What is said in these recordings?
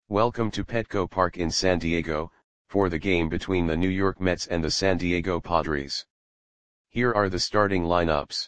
Welcome to Petco Park in San Diego, for the game between the New York Mets and the San Diego Padres. Here are the starting lineups.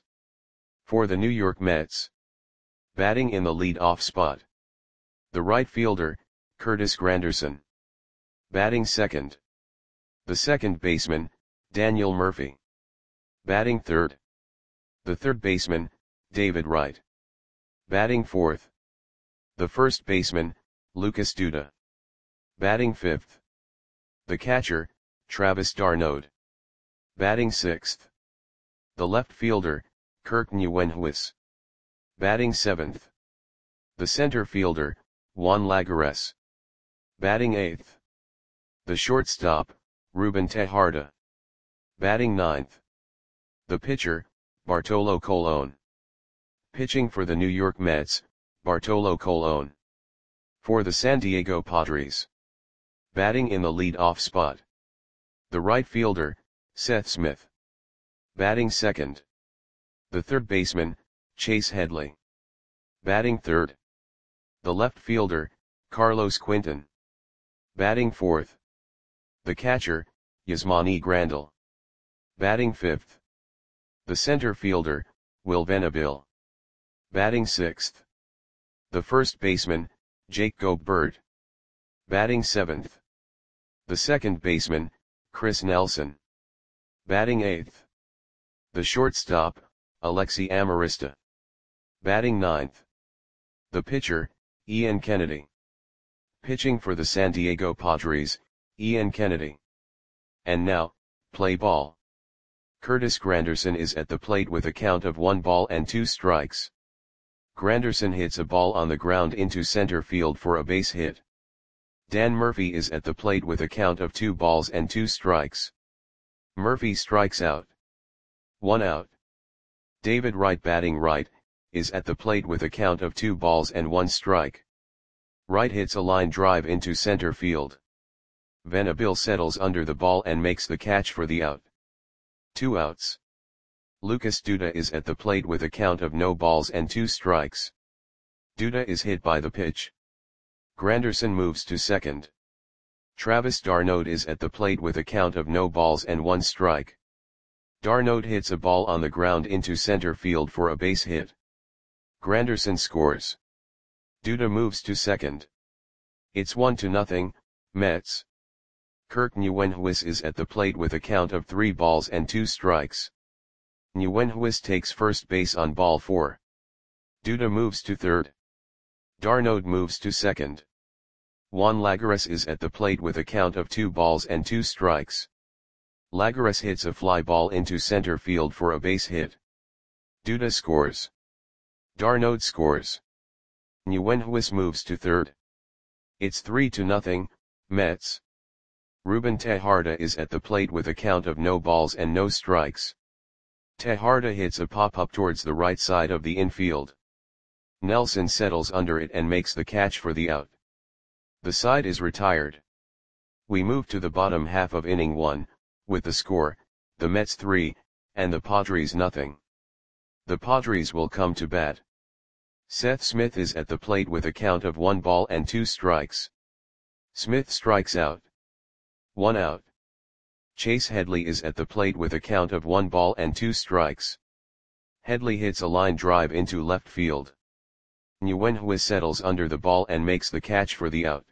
For the New York Mets. Batting in the lead-off spot. The right fielder, Curtis Granderson. Batting second. The second baseman, Daniel Murphy. Batting third. The third baseman, David Wright. Batting fourth. The first baseman, Lucas Duda. Batting fifth. The catcher, Travis d'Arnaud. Batting sixth. The left fielder, Kirk Nieuwenhuis. Batting seventh. The center fielder, Juan Lagares. Batting eighth. The shortstop, Ruben Tejada. Batting ninth. The pitcher, Bartolo Colon. Pitching for the New York Mets, Bartolo Colon. For the San Diego Padres. Batting in the lead-off spot. The right fielder, Seth Smith. Batting second. The third baseman, Chase Headley. Batting third. The left fielder, Carlos Quinton. Batting fourth. The catcher, Yasmani Grandal. Batting fifth. The center fielder, Will Venable. Batting sixth. The first baseman, Jake Gobert. Batting seventh. The second baseman, Chris Nelson. Batting eighth. The shortstop, Alexi Amarista. Batting ninth. The pitcher, Ian Kennedy. Pitching for the San Diego Padres, Ian Kennedy. And now, play ball. Curtis Granderson is at the plate with a count of 1 ball and 2 strikes. Granderson hits a ball on the ground into center field for a base hit. Dan Murphy is at the plate with a count of 2 balls and 2 strikes. Murphy strikes out. 1 out. David Wright, batting right, is at the plate with a count of 2 balls and 1 strike. Wright hits a line drive into center field. Venable settles under the ball and makes the catch for the out. 2 outs. Lucas Duda is at the plate with a count of no balls and 2 strikes. Duda is hit by the pitch. Granderson moves to second. Travis d'Arnaud is at the plate with a count of no balls and 1 strike. d'Arnaud hits a ball on the ground into center field for a base hit. Granderson scores. Duda moves to second. It's 1-0, Mets. Kirk Nieuwenhuis is at the plate with a count of 3 balls and 2 strikes. Nieuwenhuis takes first base on ball 4. Duda moves to third. d'Arnaud moves to second. Juan Lagares is at the plate with a count of 2 balls and 2 strikes. Lagares hits a fly ball into center field for a base hit. Duda scores. d'Arnaud scores. Nieuwenhuis moves to third. It's 3-0, Mets. Ruben Tejada is at the plate with a count of no balls and no strikes. Tejada hits a pop-up towards the right side of the infield. Nelson settles under it and makes the catch for the out. The side is retired. We move to the bottom half of inning 1, with the score, the Mets 3, and the Padres nothing. The Padres will come to bat. Seth Smith is at the plate with a count of 1 ball and 2 strikes. Smith strikes out. 1 out. Chase Headley is at the plate with a count of 1 ball and 2 strikes. Headley hits a line drive into left field. Nieuwenhuis settles under the ball and makes the catch for the out.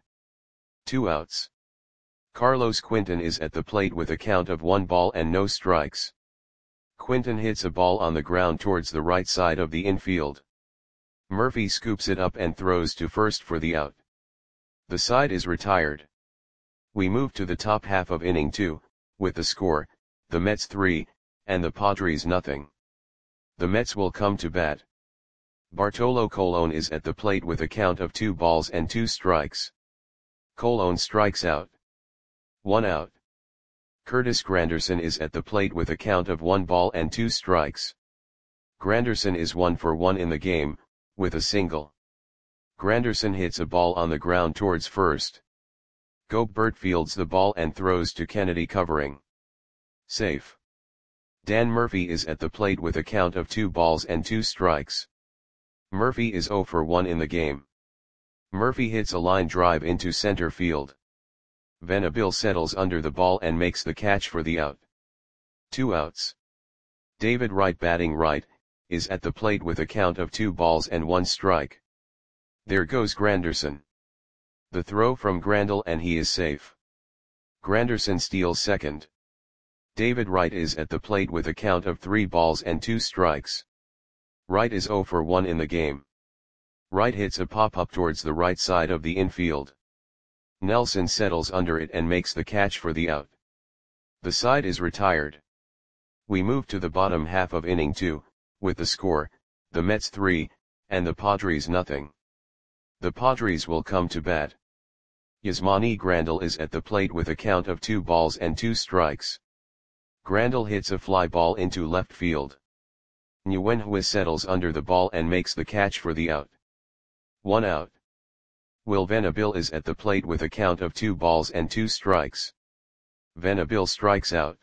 2 outs. Carlos Quinton is at the plate with a count of 1 ball and no strikes. Quinton hits a ball on the ground towards the right side of the infield. Murphy scoops it up and throws to first for the out. The side is retired. We move to the top half of inning 2, with the score, the Mets 3, and the Padres nothing. The Mets will come to bat. Bartolo Colon is at the plate with a count of 2 balls and 2 strikes. Colon strikes out. 1 out. Curtis Granderson is at the plate with a count of 1 ball and 2 strikes. Granderson is 1 for 1 in the game, with a single. Granderson hits a ball on the ground towards first. Gobert fields the ball and throws to Kennedy covering. Safe. Dan Murphy is at the plate with a count of 2 balls and 2 strikes. Murphy is 0 for 1 in the game. Murphy hits a line drive into center field. Venable settles under the ball and makes the catch for the out. 2 outs. David Wright, batting right, is at the plate with a count of 2 balls and 1 strike. There goes Granderson. The throw from Grandal and he is safe. Granderson steals second. David Wright is at the plate with a count of 3 balls and 2 strikes. Wright is 0 for 1 in the game. Wright hits a pop-up towards the right side of the infield. Nelson settles under it and makes the catch for the out. The side is retired. We move to the bottom half of inning 2, with the score, the Mets 3, and the Padres nothing. The Padres will come to bat. Yasmani Grandal is at the plate with a count of 2 balls and 2 strikes. Grandal hits a fly ball into left field. Nguyenhuis settles under the ball and makes the catch for the out. 1 out. Will Venable is at the plate with a count of 2 balls and 2 strikes. Venable strikes out.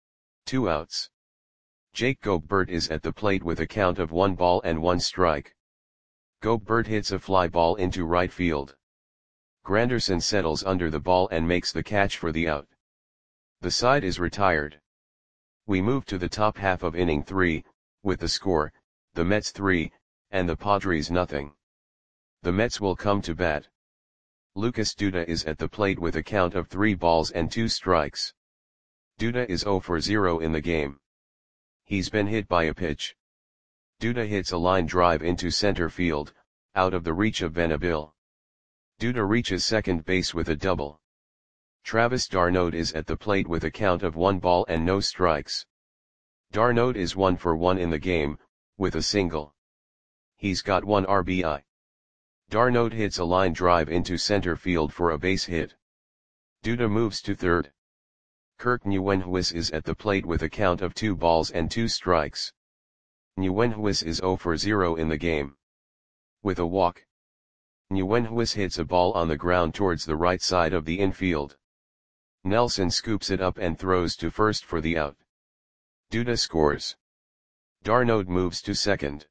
2 outs. Jake Gobert is at the plate with a count of 1 ball and 1 strike. Gobert hits a fly ball into right field. Granderson settles under the ball and makes the catch for the out. The side is retired. We move to the top half of inning 3, with the score, the Mets 3, and the Padres nothing. The Mets will come to bat. Lucas Duda is at the plate with a count of 3 balls and 2 strikes. Duda is 0 for 0 in the game. He's been hit by a pitch. Duda hits a line drive into center field, out of the reach of Venable. Duda reaches second base with a double. Travis d'Arnaud is at the plate with a count of 1 ball and no strikes. d'Arnaud is 1 for 1 in the game, with a single. He's got 1 RBI. d'Arnaud hits a line drive into center field for a base hit. Duda moves to third. Kirk Nguyenhuis is at the plate with a count of 2 balls and 2 strikes. Nguyenhuis is 0 for 0 in the game. With a walk. Nguyenhuis hits a ball on the ground towards the right side of the infield. Nelson scoops it up and throws to first for the out. Duda scores. d'Arnaud moves to second.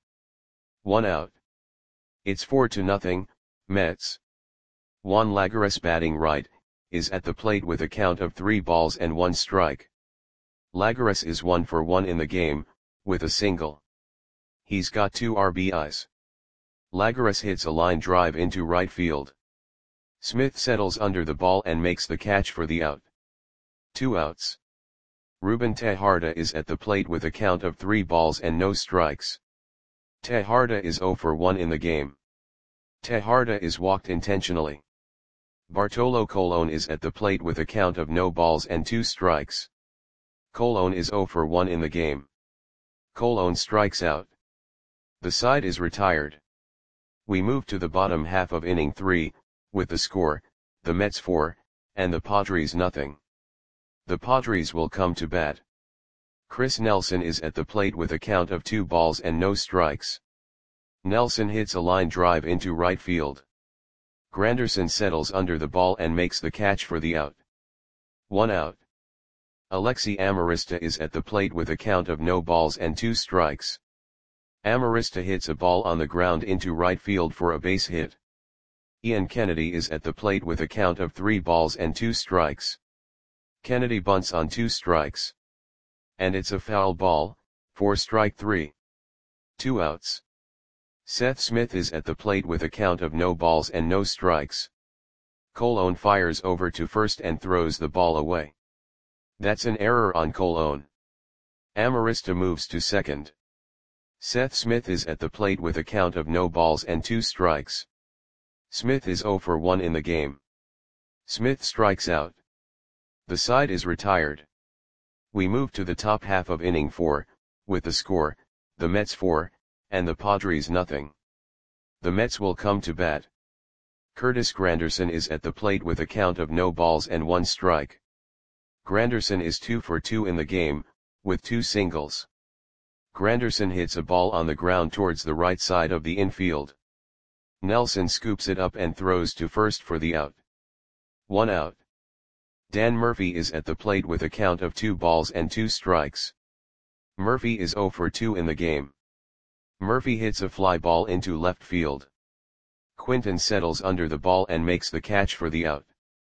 1 out. It's 4-0, Mets. Juan Lagares, batting right, is at the plate with a count of 3 balls and 1 strike. Lagares is 1 for 1 in the game, with a single. He's got 2 RBIs. Lagares hits a line drive into right field. Smith settles under the ball and makes the catch for the out. 2 outs. Ruben Tejada is at the plate with a count of 3 balls and no strikes. Tejada is 0 for 1 in the game. Tejada is walked intentionally. Bartolo Colon is at the plate with a count of no balls and 2 strikes. Colon is 0 for 1 in the game. Colon strikes out. The side is retired. We move to the bottom half of inning 3, with the score, the Mets 4, and the Padres nothing. The Padres will come to bat. Chris Nelson is at the plate with a count of 2 balls and no strikes. Nelson hits a line drive into right field. Granderson settles under the ball and makes the catch for the out. 1 out. Alexi Amarista is at the plate with a count of no balls and 2 strikes. Amarista hits a ball on the ground into right field for a base hit. Ian Kennedy is at the plate with a count of 3 balls and 2 strikes. Kennedy bunts on 2 strikes. And it's a foul ball, for strike 3. 2 outs. Seth Smith is at the plate with a count of no balls and no strikes. Colon fires over to first and throws the ball away. That's an error on Colon. Amarista moves to second. Seth Smith is at the plate with a count of no balls and 2 strikes. Smith is 0 for 1 in the game. Smith strikes out. The side is retired. We move to the top half of inning 4, with the score, the Mets 4, and the Padres nothing. The Mets will come to bat. Curtis Granderson is at the plate with a count of no balls and 1 strike. Granderson is 2 for 2 in the game, with 2 singles. Granderson hits a ball on the ground towards the right side of the infield. Nelson scoops it up and throws to first for the out. 1 out. Dan Murphy is at the plate with a count of 2 balls and 2 strikes. Murphy is 0 for 2 in the game. Murphy hits a fly ball into left field. Quinton settles under the ball and makes the catch for the out.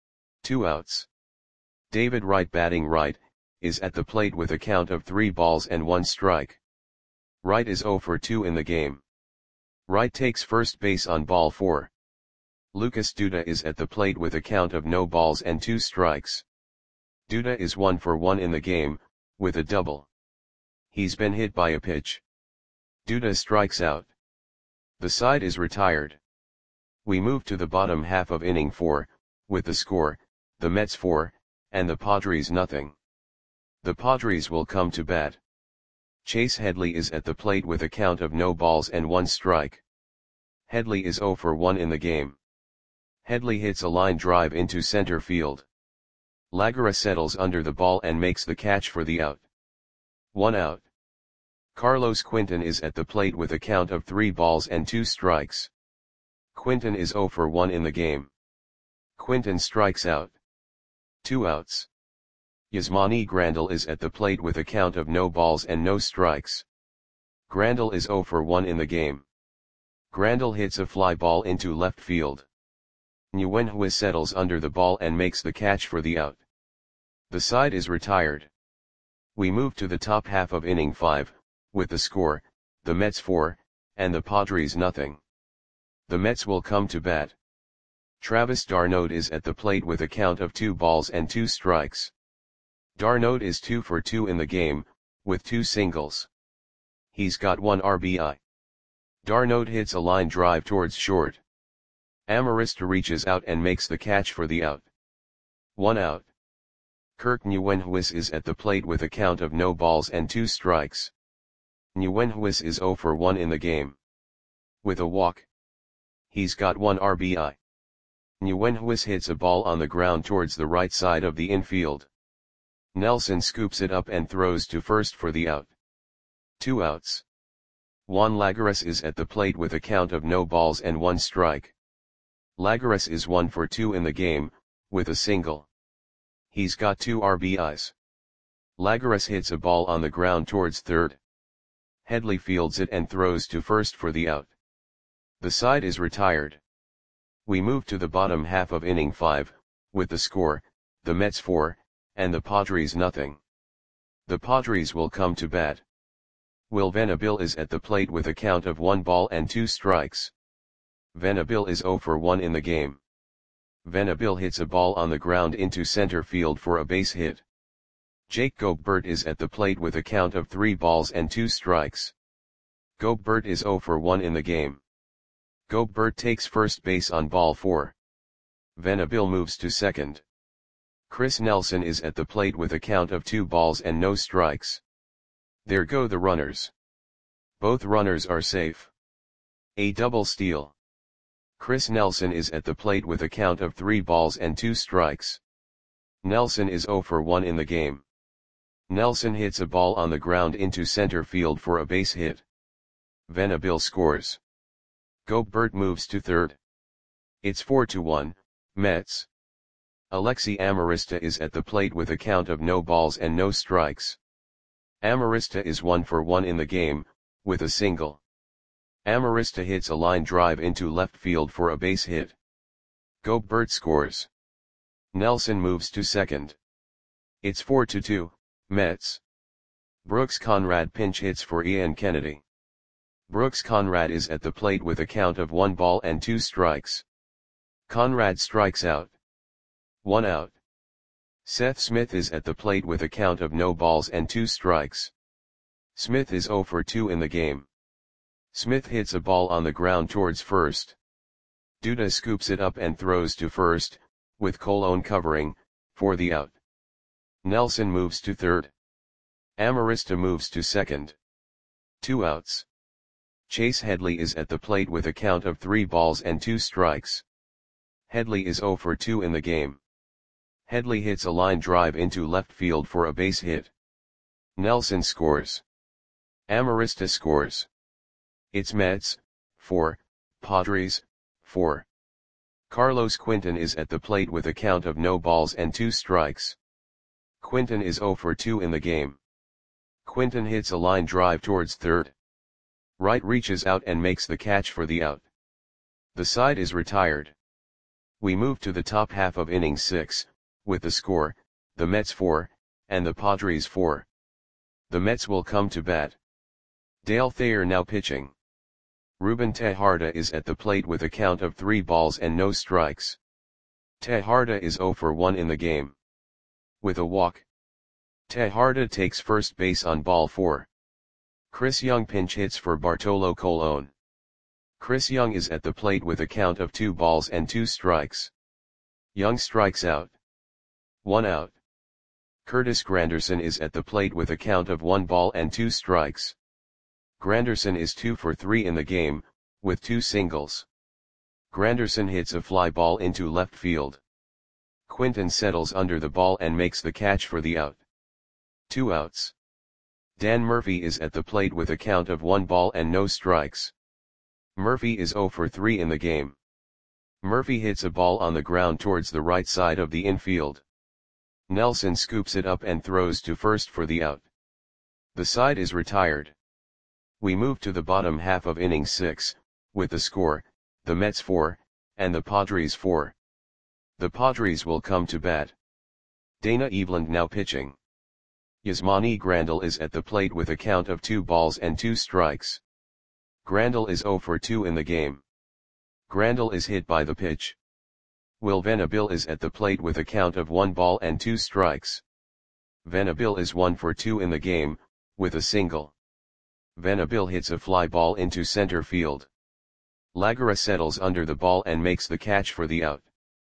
2 outs. David Wright, batting right, is at the plate with a count of 3 balls and 1 strike. Wright is 0 for 2 in the game. Wright takes first base on ball 4. Lucas Duda is at the plate with a count of no balls and 2 strikes. Duda is 1 for 1 in the game, with a double. He's been hit by a pitch. Duda strikes out. The side is retired. We move to the bottom half of inning 4, with the score, the Mets 4, and the Padres nothing. The Padres will come to bat. Chase Headley is at the plate with a count of no balls and 1 strike. Headley is 0 for 1 in the game. Headley hits a line drive into center field. Lagara settles under the ball and makes the catch for the out. 1 out. Carlos Quinton is at the plate with a count of 3 balls and 2 strikes. Quinton is 0 for 1 in the game. Quinton strikes out. 2 outs. Yasmani Grandal is at the plate with a count of no balls and no strikes. Grandal is 0 for 1 in the game. Grandal hits a fly ball into left field. Nguyenhue settles under the ball and makes the catch for the out. The side is retired. We move to the top half of inning 5, with the score, the Mets 4, and the Padres nothing. The Mets will come to bat. Travis d'Arnaud is at the plate with a count of 2 balls and 2 strikes. d'Arnaud is 2 for 2 in the game, with 2 singles. He's got 1 RBI. d'Arnaud hits a line drive towards short. Amarista reaches out and makes the catch for the out. 1 out. Kirk Nguyenhue is at the plate with a count of no balls and 2 strikes. Nguyenhue is 0 for 1 in the game. With a walk. He's got 1 RBI. Nguyenhue hits a ball on the ground towards the right side of the infield. Nelson scoops it up and throws to first for the out. 2 outs. Juan Lagares is at the plate with a count of no balls and 1 strike. Lagares is 1 for 2 in the game, with a single. He's got 2 RBIs. Lagares hits a ball on the ground towards third. Headley fields it and throws to first for the out. The side is retired. We move to the bottom half of inning 5, with the score, the Mets 4, and the Padres nothing. The Padres will come to bat. Will Venable is at the plate with a count of 1 ball and 2 strikes. Venable is 0 for 1 in the game. Venable hits a ball on the ground into center field for a base hit. Jake Gobert is at the plate with a count of 3 balls and 2 strikes. Gobert is 0 for 1 in the game. Gobert takes first base on ball 4. Venable moves to second. Chris Nelson is at the plate with a count of 2 balls and no strikes. There go the runners. Both runners are safe. A double steal. Chris Nelson is at the plate with a count of 3 balls and 2 strikes. Nelson is 0 for 1 in the game. Nelson hits a ball on the ground into center field for a base hit. Venable scores. Gobert moves to third. It's 4-1, Mets. Alexi Amarista is at the plate with a count of no balls and no strikes. Amarista is 1 for 1 in the game, with a single. Amarista hits a line drive into left field for a base hit. Gobert scores. Nelson moves to second. It's 4-2, Mets. Brooks Conrad pinch hits for Ian Kennedy. Brooks Conrad is at the plate with a count of 1 ball and 2 strikes. Conrad strikes out. 1 out. Seth Smith is at the plate with a count of no balls and 2 strikes. Smith is 0 for 2 in the game. Smith hits a ball on the ground towards first. Duda scoops it up and throws to first, with Colon covering, for the out. Nelson moves to third. Amarista moves to second. 2 outs. Chase Headley is at the plate with a count of 3 balls and 2 strikes. Headley is 0 for 2 in the game. Headley hits a line drive into left field for a base hit. Nelson scores. Amarista scores. It's Mets, 4, Padres, 4. Carlos Quinton is at the plate with a count of no balls and 2 strikes. Quinton is 0 for 2 in the game. Quinton hits a line drive towards third. Wright reaches out and makes the catch for the out. The side is retired. We move to the top half of inning 6, with the score, the Mets 4, and the Padres 4. The Mets will come to bat. Dale Thayer now pitching. Ruben Tejada is at the plate with a count of 3 balls and no strikes. Tejada is 0 for 1 in the game. With a walk. Tejada takes first base on ball 4. Chris Young pinch hits for Bartolo Colon. Chris Young is at the plate with a count of 2 balls and 2 strikes. Young strikes out. 1 out. Curtis Granderson is at the plate with a count of 1 ball and 2 strikes. Granderson is 2 for 3 in the game, with 2 singles. Granderson hits a fly ball into left field. Quinton settles under the ball and makes the catch for the out. 2 outs. Dan Murphy is at the plate with a count of 1 ball and no strikes. Murphy is 0 for 3 in the game. Murphy hits a ball on the ground towards the right side of the infield. Nelson scoops it up and throws to first for the out. The side is retired. We move to the bottom half of inning 6, with the score, the Mets 4, and the Padres 4. The Padres will come to bat. Dana Eveland now pitching. Yasmani Grandal is at the plate with a count of 2 balls and 2 strikes. Grandal is 0 for 2 in the game. Grandal is hit by the pitch. Will Venable is at the plate with a count of 1 ball and 2 strikes. Venable is 1 for 2 in the game, with a single. Venable hits a fly ball into center field. Lagara settles under the ball and makes the catch for the out.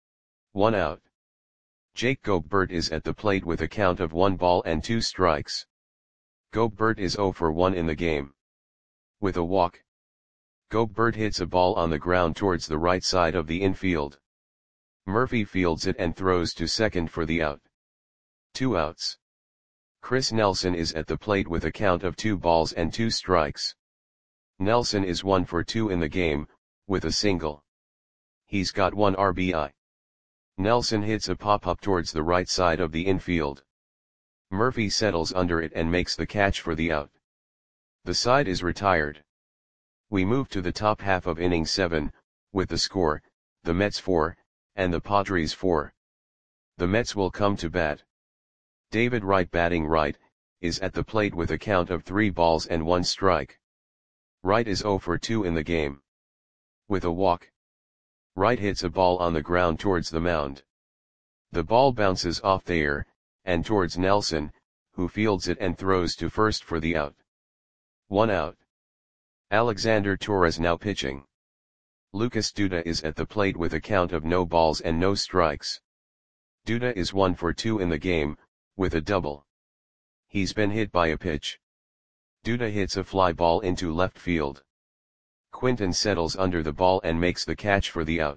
1 out. Jake Gobert is at the plate with a count of 1 ball and 2 strikes. Gobert is 0 for 1 in the game. With a walk. Gobert hits a ball on the ground towards the right side of the infield. Murphy fields it and throws to second for the out. 2 outs. Chris Nelson is at the plate with a count of 2 balls and 2 strikes. Nelson is 1 for 2 in the game, with a single. He's got 1 RBI. Nelson hits a pop-up towards the right side of the infield. Murphy settles under it and makes the catch for the out. The side is retired. We move to the top half of inning 7, with the score, the Mets 4, and the Padres 4. The Mets will come to bat. David Wright batting right, is at the plate with a count of 3 balls and 1 strike. Wright is 0 for 2 in the game. With a walk. Wright hits a ball on the ground towards the mound. The ball bounces off Thayer, and towards Nelson, who fields it and throws to first for the out. 1 out. Alexander Torres now pitching. Lucas Duda is at the plate with a count of no balls and no strikes. Duda is 1 for 2 in the game, with a double. He's been hit by a pitch. Duda hits a fly ball into left field. Quinton settles under the ball and makes the catch for the out.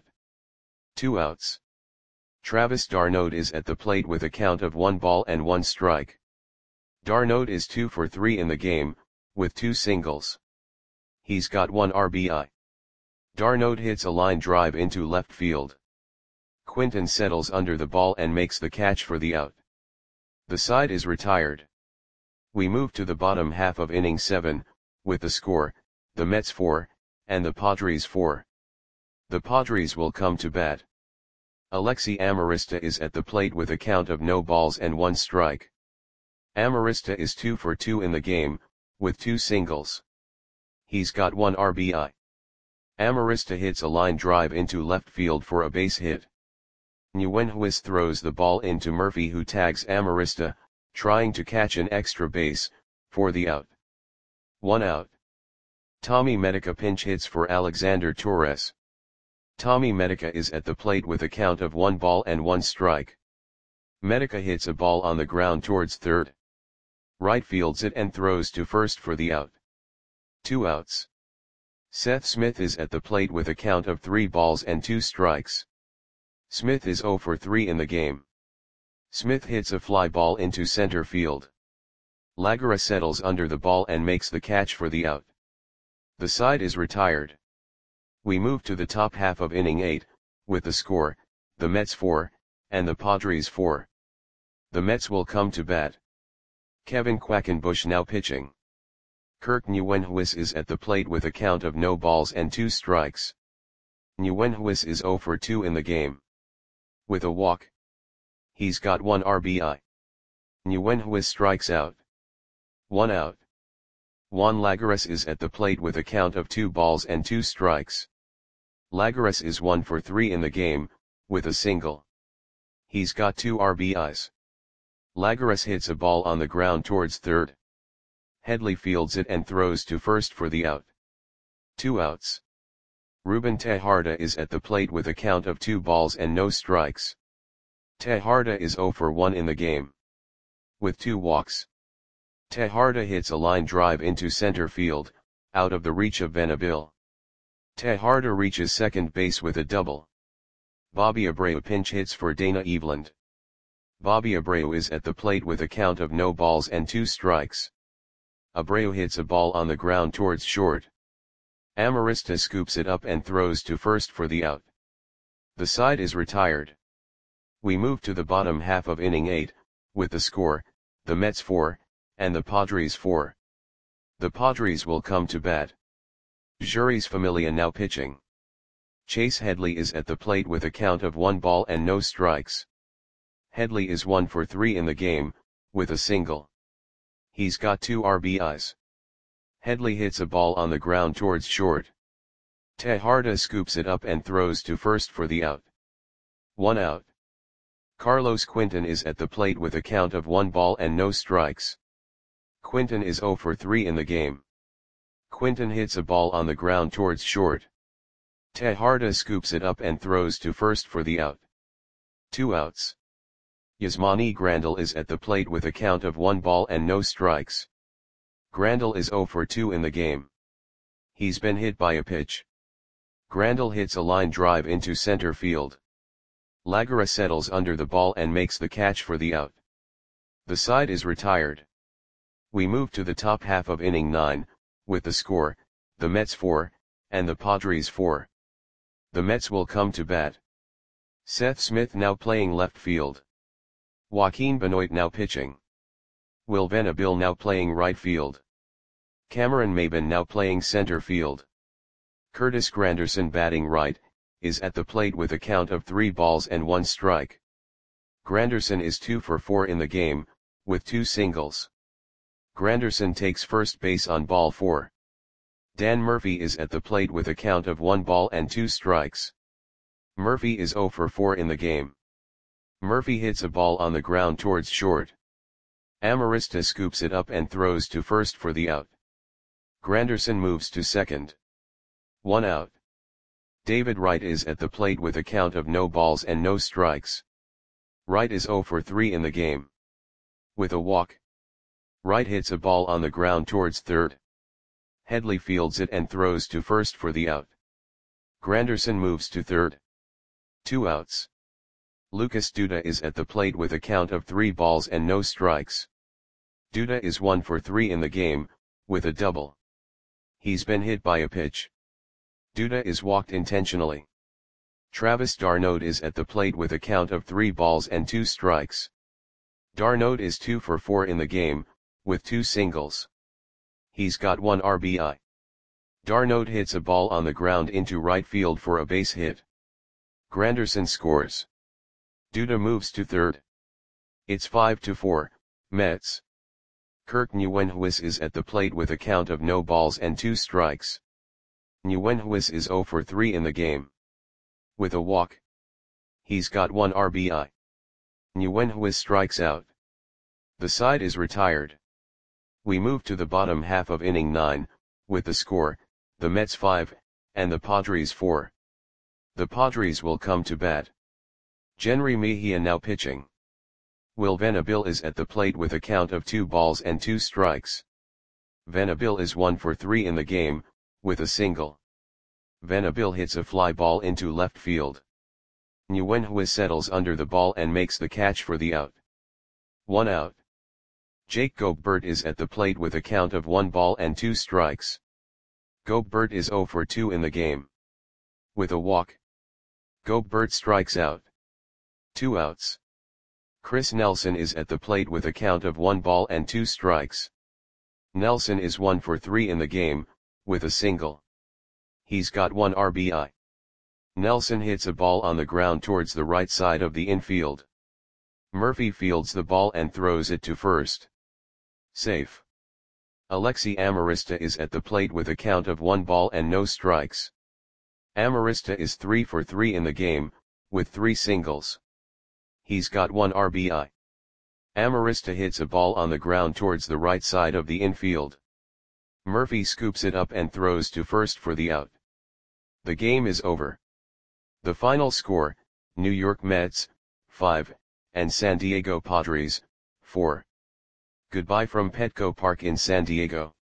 2 outs. Travis d'Arnaud is at the plate with a count of 1 ball and 1 strike. d'Arnaud is 2 for 3 in the game, with 2 singles. He's got 1 RBI. d'Arnaud hits a line drive into left field. Quinton settles under the ball and makes the catch for the out. The side is retired. We move to the bottom half of inning 7, with the score, the Mets 4, and the Padres 4. The Padres will come to bat. Alexi Amarista is at the plate with a count of no balls and 1 strike. Amarista is 2 for 2 in the game, with 2 singles. He's got 1 RBI. Amarista hits a line drive into left field for a base hit. Nguyenhuis throws the ball into Murphy, who tags Amarista, trying to catch an extra base, for the out. 1 out. Tommy Medica pinch hits for Alexander Torres. Tommy Medica is at the plate with a count of 1 ball and 1 strike. Medica hits a ball on the ground towards third. Right fields it and throws to first for the out. 2 outs. Seth Smith is at the plate with a count of 3 balls and 2 strikes. Smith is 0 for 3 in the game. Smith hits a fly ball into center field. Lagara settles under the ball and makes the catch for the out. The side is retired. We move to the top half of inning 8, with the score, the Mets 4, and the Padres 4. The Mets will come to bat. Kevin Quackenbush now pitching. Kirk Nguyenhuis is at the plate with a count of no balls and 2 strikes. Nguyen Huis is 0 for 2 in the game. With a walk. He's got 1 RBI. Nguyen Huis strikes out. 1 out. Juan Lagares is at the plate with a count of 2 balls and 2 strikes. Lagares is 1 for 3 in the game, with a single. He's got 2 RBIs. Lagares hits a ball on the ground towards third. Headley fields it and throws to first for the out. 2 outs. Ruben Tejarda is at the plate with a count of 2 balls and no strikes. Tejarda is 0 for 1 in the game. With 2 walks. Tejarda hits a line drive into center field, out of the reach of Venabil. Tejarda reaches second base with a double. Bobby Abreu pinch hits for Dana Eveland. Bobby Abreu is at the plate with a count of no balls and 2 strikes. Abreu hits a ball on the ground towards short. Amarista scoops it up and throws to first for the out. The side is retired. We move to the bottom half of inning 8, with the score, the Mets 4, and the Padres 4. The Padres will come to bat. Jeurys Familia now pitching. Chase Headley is at the plate with a count of 1 ball and no strikes. Headley is 1 for 3 in the game, with a single. He's got 2 RBIs. Headley hits a ball on the ground towards short. Tejarda scoops it up and throws to first for the out. 1 out. Carlos Quinton is at the plate with a count of 1 ball and no strikes. Quinton is 0 for 3 in the game. Quinton hits a ball on the ground towards short. Tejarda scoops it up and throws to first for the out. 2 outs. Yasmani Grandal is at the plate with a count of 1 ball and no strikes. Grandal is 0 for 2 in the game. He's been hit by a pitch. Grandal hits a line drive into center field. Lagares settles under the ball and makes the catch for the out. The side is retired. We move to the top half of inning 9, with the score, the Mets 4, and the Padres 4. The Mets will come to bat. Seth Smith now playing left field. Joaquin Benoit now pitching. Will Venabil now playing right field. Cameron Maybin now playing center field. Curtis Granderson batting right, is at the plate with a count of 3 balls and 1 strike. Granderson is 2 for 4 in the game, with 2 singles. Granderson takes first base on ball 4. Dan Murphy is at the plate with a count of 1 ball and 2 strikes. Murphy is 0 for 4 in the game. Murphy hits a ball on the ground towards short. Amarista scoops it up and throws to first for the out. Granderson moves to second. 1 out. David Wright is at the plate with a count of no balls and no strikes. Wright is 0 for 3 in the game. With a walk. Wright hits a ball on the ground towards third. Headley fields it and throws to first for the out. Granderson moves to third. 2 outs. Lucas Duda is at the plate with a count of 3 balls and no strikes. Duda is 1 for 3 in the game, with a double. He's been hit by a pitch. Duda is walked intentionally. Travis d'Arnaud is at the plate with a count of 3 balls and 2 strikes. d'Arnaud is 2 for 4 in the game, with 2 singles. He's got 1 RBI. d'Arnaud hits a ball on the ground into right field for a base hit. Granderson scores. Duda moves to third. It's 5-4, Mets. Kirk Nguyen Huis is at the plate with a count of no balls and 2 strikes. Nguyen Huis is 0 for 3 in the game. With a walk. He's got 1 RBI. Nguyen Huis strikes out. The side is retired. We move to the bottom half of inning 9, with the score, the Mets 5, and the Padres 4. The Padres will come to bat. Jenry Mejia now pitching. Will Venabil is at the plate with a count of 2 balls and 2 strikes. Venabil is 1 for 3 in the game, with a single. Venabil hits a fly ball into left field. Nguyen Huis settles under the ball and makes the catch for the out. 1 out. Jake Gobert is at the plate with a count of 1 ball and 2 strikes. Gobert is 0 for 2 in the game. With a walk. Gobert strikes out. 2 outs. Chris Nelson is at the plate with a count of 1 ball and 2 strikes. Nelson is 1 for 3 in the game, with a single. He's got 1 RBI. Nelson hits a ball on the ground towards the right side of the infield. Murphy fields the ball and throws it to first. Safe. Alexi Amarista is at the plate with a count of 1 ball and no strikes. Amarista is 3 for 3 in the game, with 3 singles. He's got 1 RBI. Amarista hits a ball on the ground towards the right side of the infield. Murphy scoops it up and throws to first for the out. The game is over. The final score, New York Mets, 5, and San Diego Padres, 4. Goodbye from Petco Park in San Diego.